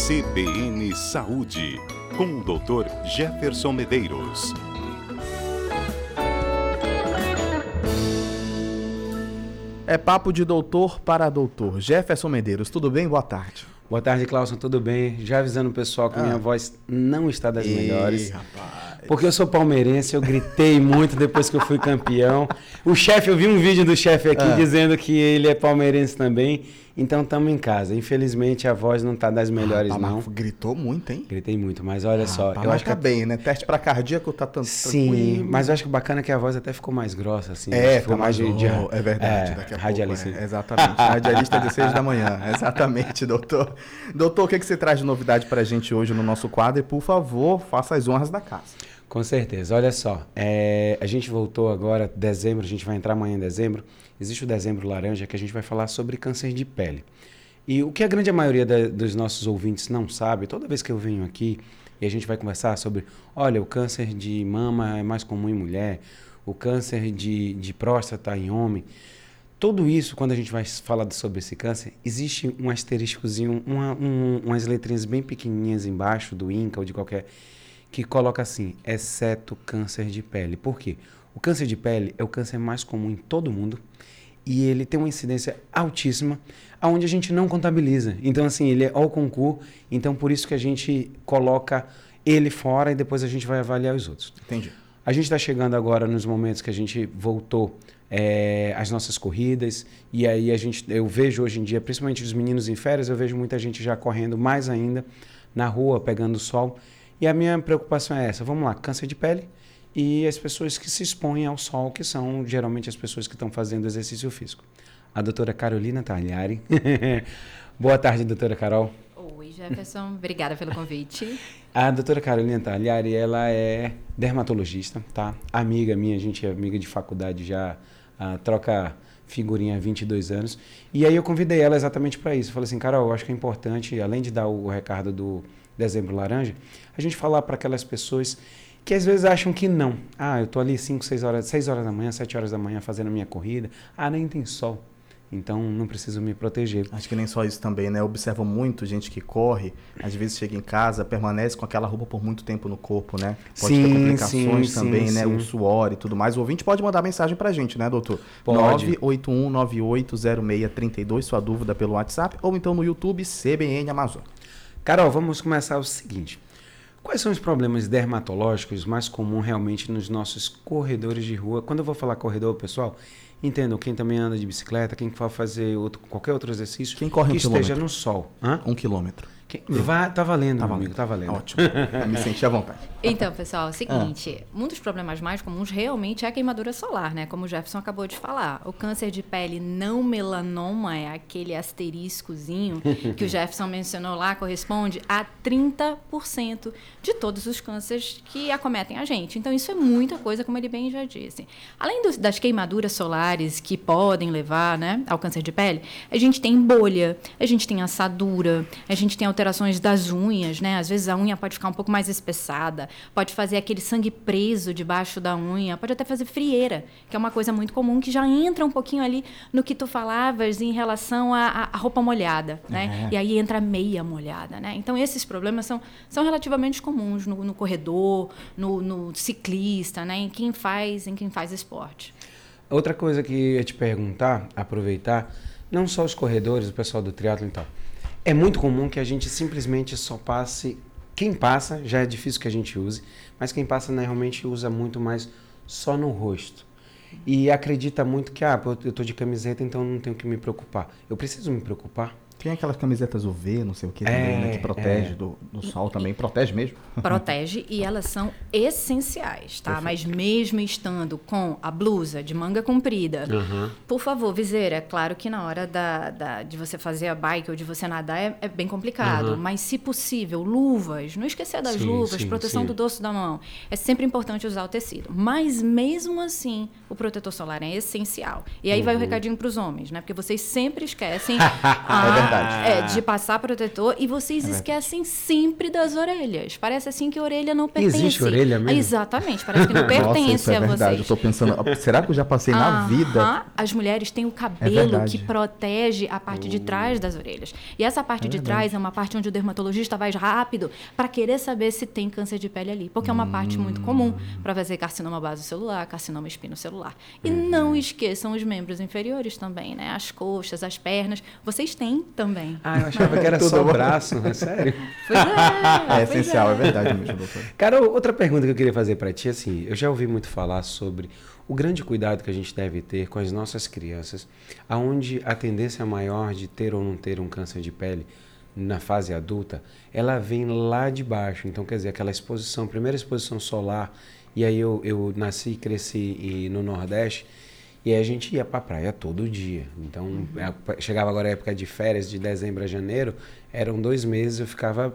CBN Saúde, com o Dr. Jefferson Medeiros. É papo de doutor para doutor. Jefferson Medeiros, tudo bem? Boa tarde. Boa tarde, Clauson, tudo bem? Já avisando o pessoal que minha voz não está das melhores. Rapaz. Porque eu sou palmeirense, eu gritei muito depois que eu fui campeão. O chefe, eu vi um vídeo do chefe aqui dizendo que ele é palmeirense também. Então estamos em casa. Infelizmente a voz não está das melhores, não. Gritou muito, hein? Gritei muito, mas olha só. Eu acho que tá bem, né? Teste para cardíaco tá tanto. Sim, tranquilo. Mas eu acho que bacana que a voz até ficou mais grossa, assim. Ficou mais de é verdade. Daqui a radialista. Pouco, exatamente. Radialista de 6 da manhã. Exatamente, doutor. Doutor, o que você traz de novidade para a gente hoje no nosso quadro? E, por favor, faça as honras da casa. Com certeza. Olha só, a gente voltou agora, dezembro, a gente vai entrar amanhã em dezembro. Existe o Dezembro Laranja, que a gente vai falar sobre câncer de pele. E o que a grande maioria dos nossos ouvintes não sabe, toda vez que eu venho aqui e a gente vai conversar sobre, olha, o câncer de mama é mais comum em mulher, o câncer de próstata em homem. Tudo isso, quando a gente vai falar sobre esse câncer, existe um asteriscozinho, umas letrinhas bem pequenininhas embaixo do INCA ou de qualquer, que coloca assim, exceto câncer de pele. Por quê? O câncer de pele é o câncer mais comum em todo mundo e ele tem uma incidência altíssima, onde a gente não contabiliza. Então, assim, ele é ao concurso, então por isso que a gente coloca ele fora e depois a gente vai avaliar os outros. Entendi. A gente está chegando agora nos momentos que a gente voltou às nossas corridas e aí eu vejo hoje em dia, principalmente os meninos em férias, eu vejo muita gente já correndo mais ainda na rua, pegando sol. E a minha preocupação é essa, vamos lá, câncer de pele e as pessoas que se expõem ao sol, que são geralmente as pessoas que estão fazendo exercício físico. A doutora Carolina Tagliari. Boa tarde, doutora Carol. Oi, Jefferson. Obrigada pelo convite. A doutora Carolina Tagliari, ela é dermatologista, tá? Amiga minha, a gente é amiga de faculdade já, troca figurinha há 22 anos. E aí eu convidei ela exatamente para isso. Eu falei assim, Carol, eu acho que é importante, além de dar o recado do Dezembro Laranja, a gente falar para aquelas pessoas que às vezes acham que não. Eu tô ali 6 horas da manhã, 7 horas da manhã fazendo a minha corrida. Nem tem sol. Então, não preciso me proteger. Acho que nem só isso também, né? Eu observo muito gente que corre, às vezes chega em casa, permanece com aquela roupa por muito tempo no corpo, né? Pode ter complicações também, né? O suor e tudo mais. O ouvinte pode mandar mensagem pra gente, né, doutor? Pode. 981980632, sua dúvida pelo WhatsApp, ou então no YouTube, CBN Amazon. Carol, vamos começar o seguinte. Quais são os problemas dermatológicos mais comuns realmente nos nossos corredores de rua? Quando eu vou falar corredor, pessoal, entendam, quem também anda de bicicleta, quem for fazer qualquer outro exercício, quem corre que esteja no sol. 1 quilômetro. Tá valendo, meu amigo, tá valendo. Ótimo, me senti à vontade. Então, pessoal, é o seguinte, um dos problemas mais comuns realmente é a queimadura solar, né? Como o Jefferson acabou de falar. O câncer de pele não melanoma, é aquele asteriscozinho que o Jefferson mencionou lá, corresponde a 30% de todos os cânceres que acometem a gente. Então, isso é muita coisa, como ele bem já disse. Além das queimaduras solares que podem levar, né, ao câncer de pele, a gente tem bolha, a gente tem assadura, a gente tem alterações das unhas, né? Às vezes a unha pode ficar um pouco mais espessada, pode fazer aquele sangue preso debaixo da unha, pode até fazer frieira, que é uma coisa muito comum, que já entra um pouquinho ali no que tu falavas em relação à roupa molhada, né? E aí entra a meia molhada, né? Então, esses problemas são relativamente comuns no corredor, no ciclista, né? Em quem faz esporte. Outra coisa que eu ia te perguntar, aproveitar, não só os corredores, o pessoal do triatlon e tal, é muito comum que a gente simplesmente só passe. Quem passa, já é difícil que a gente use, mas quem passa, né, realmente usa muito mais só no rosto. E acredita muito que, eu tô de camiseta, então não tenho que me preocupar. Eu preciso me preocupar? Tem aquelas camisetas UV, não sei o que também, né, que protege do sol também. Protege mesmo? Protege e elas são essenciais, tá? Perfeito. Mas mesmo estando com a blusa de manga comprida, por favor, viseira, é claro que na hora de você fazer a bike ou de você nadar é bem complicado, mas se possível, luvas, não esquecer das luvas, proteção do dorso da mão. É sempre importante usar o tecido. Mas mesmo assim, o protetor solar é essencial. E aí vai o recadinho para os homens, né? Porque vocês sempre esquecem verdade. de passar protetor, e vocês esquecem sempre das orelhas. Parece assim que a orelha não pertence. Existe orelha mesmo? Exatamente, parece que não pertence. Nossa, isso é verdade. Vocês. Eu tô pensando, será que eu já passei na vida? As mulheres têm o cabelo que protege a parte de trás das orelhas. E essa parte de trás é uma parte onde o dermatologista vai rápido para querer saber se tem câncer de pele ali, porque é uma parte muito comum para fazer carcinoma basocelular, carcinoma espinocelular. E não esqueçam os membros inferiores também, né? As coxas, as pernas. Vocês têm também. Eu achava que era só o braço, é sério? Pois é. É essencial, é verdade mesmo, doutor. Carol, outra pergunta que eu queria fazer para ti, assim, eu já ouvi muito falar sobre o grande cuidado que a gente deve ter com as nossas crianças, aonde a tendência maior de ter ou não ter um câncer de pele na fase adulta, ela vem lá de baixo. Então, quer dizer, aquela exposição, primeira exposição solar, e aí eu nasci e cresci no Nordeste, e aí a gente ia para a praia todo dia. Então, chegava agora a época de férias, de dezembro a janeiro, eram 2 meses, eu ficava...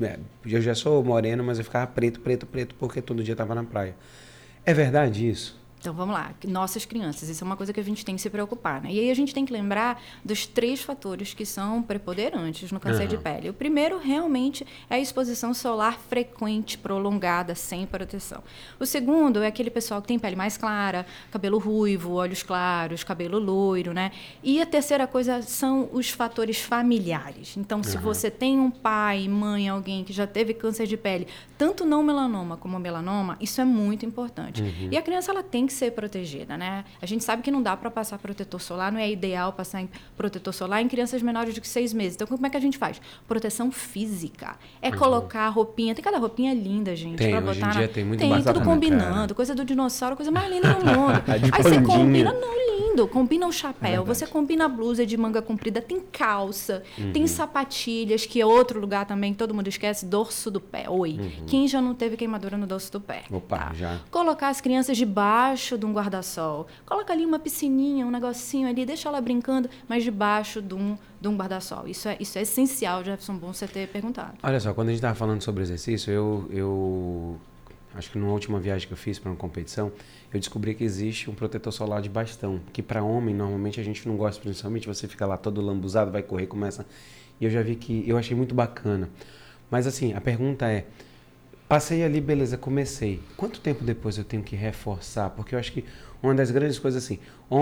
eu já sou moreno, mas eu ficava preto, porque todo dia estava na praia. É verdade isso? Então, vamos lá. Nossas crianças, isso é uma coisa que a gente tem que se preocupar, né? E aí a gente tem que lembrar dos 3 fatores que são preponderantes no câncer de pele. O primeiro, realmente, é a exposição solar frequente, prolongada, sem proteção. O segundo é aquele pessoal que tem pele mais clara, cabelo ruivo, olhos claros, cabelo loiro, né? E a terceira coisa são os fatores familiares. Então, se você tem um pai, mãe, alguém que já teve câncer de pele, tanto não melanoma como melanoma, isso é muito importante. E a criança, ela tem que ser protegida, né? A gente sabe que não dá para passar protetor solar, não é ideal passar protetor solar em crianças menores de 6 meses. Então, como é que a gente faz? Proteção física. É colocar roupinha, tem cada roupinha linda, gente. Tem, pra hoje botar em dia tem muito tudo bacana, combinando, cara. coisa do dinossauro, coisa mais linda do mundo. De Aí você pandinha. combina, lindo, combina um chapéu, você combina a blusa de manga comprida, tem calça, tem sapatilhas, que é outro lugar também que todo mundo esquece, dorso do pé. Quem já não teve queimadura no dorso do pé? Opa, já. Colocar as crianças debaixo de um guarda-sol. Coloca ali uma piscininha, um negocinho ali, deixa ela brincando, mas debaixo de um guarda-sol. Isso é essencial, Jefferson, bom você ter perguntado. Olha só, quando a gente estava falando sobre exercício, eu acho que numa última viagem que eu fiz para uma competição, eu descobri que existe um protetor solar de bastão, que para homem, normalmente, a gente não gosta, principalmente, você fica lá todo lambuzado, vai correr, começa... E eu já vi que... Eu achei muito bacana. Mas, assim, a pergunta é... Passei ali, beleza, comecei. Quanto tempo depois eu tenho que reforçar? Porque eu acho que uma das grandes coisas, assim,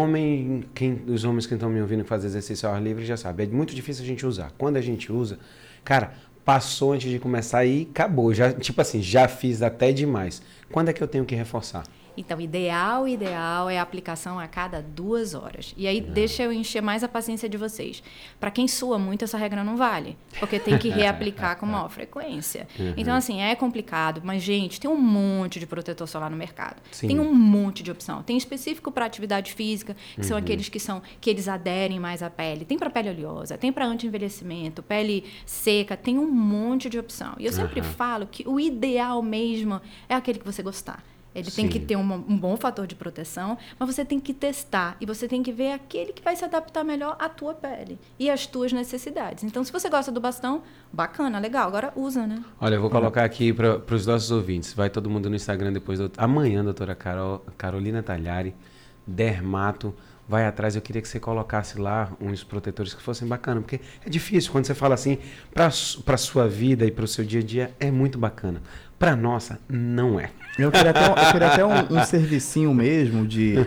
os homens que estão me ouvindo que fazem exercício ao ar livre já sabem, é muito difícil a gente usar. Quando a gente usa, cara, passou antes de começar e acabou. Já, tipo assim, já fiz até demais. Quando é que eu tenho que reforçar? Então, ideal é a aplicação a cada 2 horas. E aí, deixa eu encher mais a paciência de vocês. Para quem sua muito, essa regra não vale, porque tem que reaplicar com maior frequência. Então, assim, é complicado, mas, gente, tem um monte de protetor solar no mercado. Sim. Tem um monte de opção. Tem específico para atividade física, que são aqueles que eles aderem mais à pele. Tem para pele oleosa, tem para anti-envelhecimento, pele seca, tem um monte de opção. E eu sempre falo que o ideal mesmo é aquele que você gostar. Ele tem que ter um bom fator de proteção, mas você tem que testar e você tem que ver aquele que vai se adaptar melhor à tua pele e às tuas necessidades. Então, se você gosta do bastão, bacana, legal, agora usa, né? Olha, eu vou colocar aqui para os nossos ouvintes. Vai todo mundo no Instagram depois. Amanhã, doutora Carolina Tagliari, dermato, vai atrás. Eu queria que você colocasse lá uns protetores que fossem bacanas, porque é difícil quando você fala assim, para sua vida e para o seu dia a dia, é muito bacana. Para nossa, não é. Eu queria até um servicinho mesmo,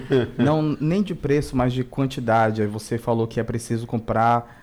nem de preço, mas de quantidade. Aí você falou que é preciso comprar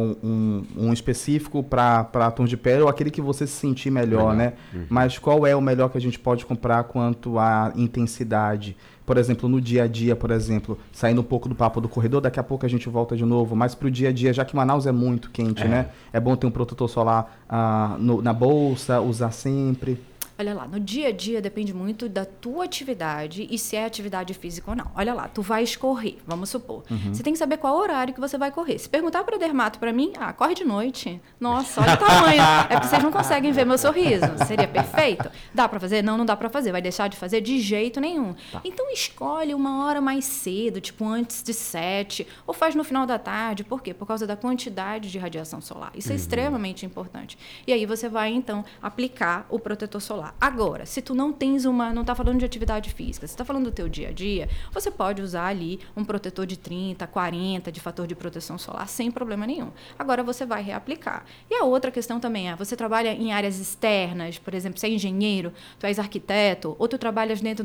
um específico para tom de pele ou aquele que você se sentir melhor, né? Mas qual é o melhor que a gente pode comprar quanto à intensidade? Por exemplo, no dia a dia, saindo um pouco do papo do corredor, daqui a pouco a gente volta de novo, mas para o dia a dia, já que Manaus é muito quente, né? É bom ter um protetor solar na bolsa, usar sempre. Olha lá, no dia a dia depende muito da tua atividade e se é atividade física ou não. Olha lá, tu vais correr, vamos supor. Você tem que saber qual horário que você vai correr. Se perguntar para o dermato para mim, corre de noite. Nossa, olha o tamanho. É porque vocês não conseguem ver meu sorriso. Seria perfeito? Dá para fazer? Não dá para fazer. Vai deixar de fazer de jeito nenhum. Tá. Então escolhe uma hora mais cedo, tipo antes de 7, ou faz no final da tarde. Por quê? Por causa da quantidade de radiação solar. Isso é extremamente importante. E aí você vai, então, aplicar o protetor solar. solar. Agora, se tu não tens não tá falando de atividade física, se tá falando do teu dia a dia, você pode usar ali um protetor de 30, 40 de fator de proteção solar sem problema nenhum. Agora você vai reaplicar. E a outra questão também é, você trabalha em áreas externas, por exemplo, você é engenheiro, tu és arquiteto, ou tu trabalhas dentro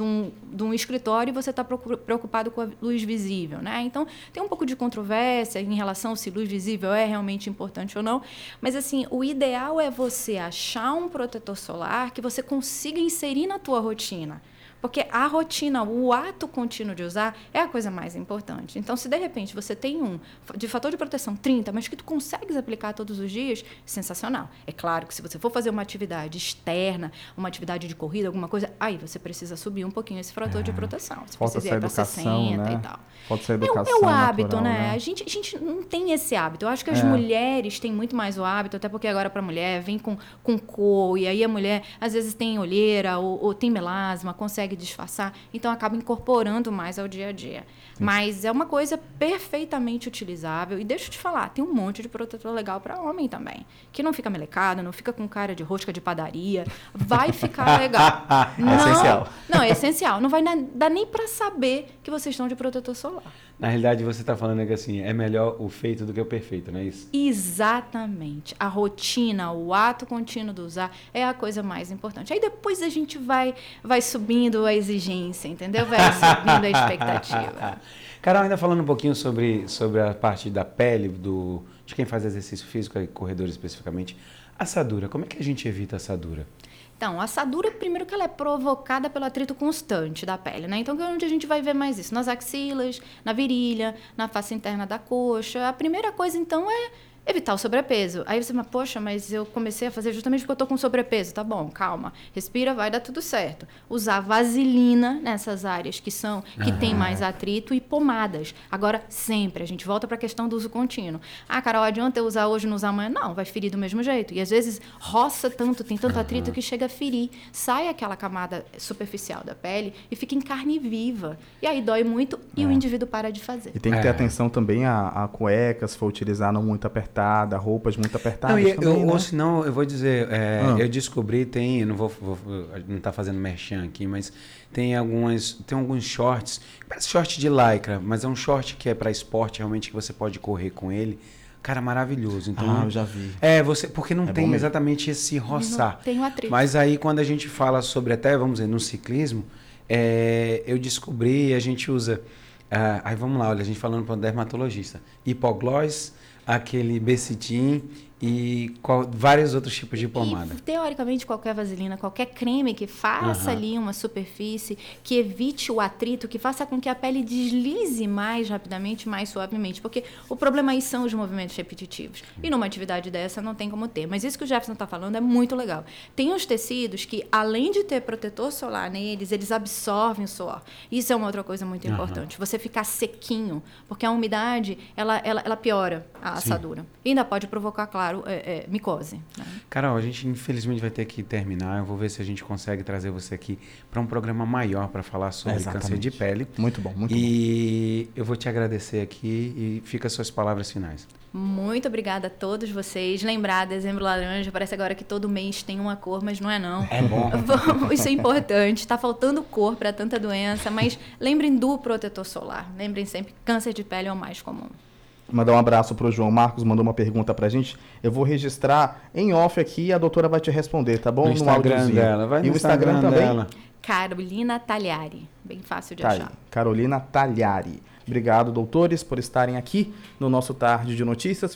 de um escritório e você está preocupado com a luz visível, né? Então, tem um pouco de controvérsia em relação se luz visível é realmente importante ou não, mas assim, o ideal é você achar um protetor solar que você consiga inserir na tua rotina. Porque a rotina, o ato contínuo de usar é a coisa mais importante. Então, se de repente você tem um de fator de proteção 30, mas que tu consegues aplicar todos os dias, sensacional. É claro que se você for fazer uma atividade externa, uma atividade de corrida, alguma coisa, aí você precisa subir um pouquinho esse fator de proteção. Você precisa ir para 60, né? E tal. Falta essa educação é o hábito, natural, né? A gente não tem esse hábito. Eu acho que as mulheres têm muito mais o hábito, até porque agora para a mulher vem com cor, e aí a mulher às vezes tem olheira ou tem melasma, consegue disfarçar, então acaba incorporando mais ao dia a dia. Mas é uma coisa perfeitamente utilizável. E deixa eu te falar, tem um monte de protetor legal para homem também, que não fica melecado, não fica com cara de rosca de padaria, vai ficar legal. Essencial. Não, é essencial. Não vai dar nem para saber que vocês estão de protetor solar. Na realidade, você está falando que assim, é melhor o feito do que o perfeito, não é isso? Exatamente. A rotina, o ato contínuo do usar é a coisa mais importante. Aí depois a gente vai subindo a exigência, entendeu? Vai subindo a expectativa. Carol, ainda falando um pouquinho sobre a parte da pele, de quem faz exercício físico, corredor especificamente, assadura. Como é que a gente evita a assadura? Então, a assadura, primeiro que ela é provocada pelo atrito constante da pele, né? Então, onde a gente vai ver mais isso? Nas axilas, na virilha, na face interna da coxa. A primeira coisa, então, é evitar o sobrepeso. Aí você fala, poxa, mas eu comecei a fazer justamente porque eu estou com sobrepeso. Tá bom, calma, respira, vai dar tudo certo. Usar vaselina nessas áreas que tem mais atrito e pomadas. Agora, sempre, a gente volta para a questão do uso contínuo. Ah, Carol, adianta eu usar hoje e não usar amanhã? Não, vai ferir do mesmo jeito. E às vezes roça tanto, tem tanto atrito que chega a ferir. Sai aquela camada superficial da pele e fica em carne viva. E aí dói muito e o indivíduo para de fazer. E tem que ter atenção também a cueca, se for utilizar não muito apertada, roupas muito apertadas também, né? Ou senão, eu vou dizer, eu descobri, eu não não tá fazendo merchan aqui, mas tem alguns shorts, parece short de lycra, mas é um short que é para esporte, realmente, que você pode correr com ele. Cara, maravilhoso. Então, eu já vi. Porque não tem exatamente esse roçar. Não tem o atrito. Mas aí, quando a gente fala sobre até, vamos dizer, no ciclismo, eu descobri, a gente usa... aí vamos lá, olha, a gente falando para o dermatologista. Hipoglós, aquele Becitin e vários outros tipos de pomada. E, teoricamente, qualquer vaselina, qualquer creme que faça ali uma superfície, que evite o atrito, que faça com que a pele deslize mais rapidamente, mais suavemente. Porque o problema aí são os movimentos repetitivos. E numa atividade dessa não tem como ter. Mas isso que o Jefferson está falando é muito legal. Tem uns tecidos que, além de ter protetor solar neles, eles absorvem o suor. Isso é uma outra coisa muito importante. Você ficar sequinho, porque a umidade, ela piora a assadura. E ainda pode provocar, claro, micose. Né? Carol, a gente infelizmente vai ter que terminar. Eu vou ver se a gente consegue trazer você aqui para um programa maior para falar sobre câncer de pele. Muito bom, muito bom. E eu vou te agradecer aqui e fica as suas palavras finais. Muito obrigada a todos vocês. Lembrar, dezembro laranja, parece agora que todo mês tem uma cor, mas não é não. É bom. Isso é importante. Está faltando cor para tanta doença, mas lembrem do protetor solar. Lembrem sempre que câncer de pele é o mais comum. Mandar um abraço para o João Marcos, mandou uma pergunta para a gente. Eu vou registrar em off aqui e a doutora vai te responder, tá bom? No Instagram dela. Vai no Instagram também. Dela. Carolina Talhari. Bem fácil de Tá achar. aí, Carolina Talhari. Obrigado, doutores, por estarem aqui no nosso Tarde de Notícias.